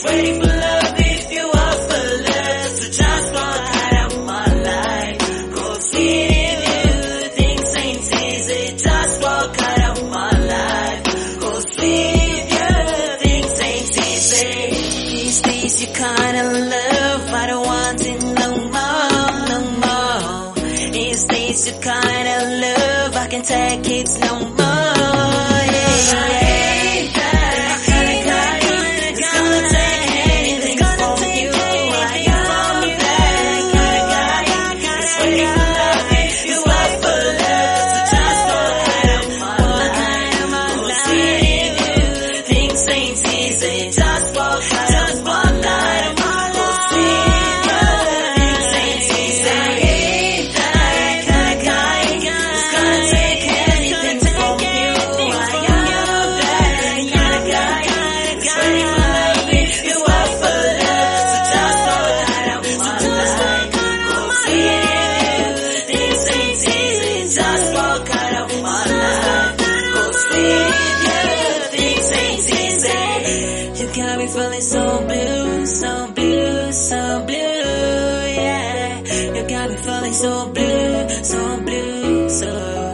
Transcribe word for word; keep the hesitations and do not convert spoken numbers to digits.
waiting for love if you offer love. So just walk out of my life. Cause with you, things ain't easy. Just walk out of my life. Cause with you, things ain't easy. These days you kinda love, I don't want it no more, no more. These days you kinda love, I can take it no more. Yeah, yeah. Got me feeling so blue, so blue, so blue, yeah. You got me feeling so blue, so blue, so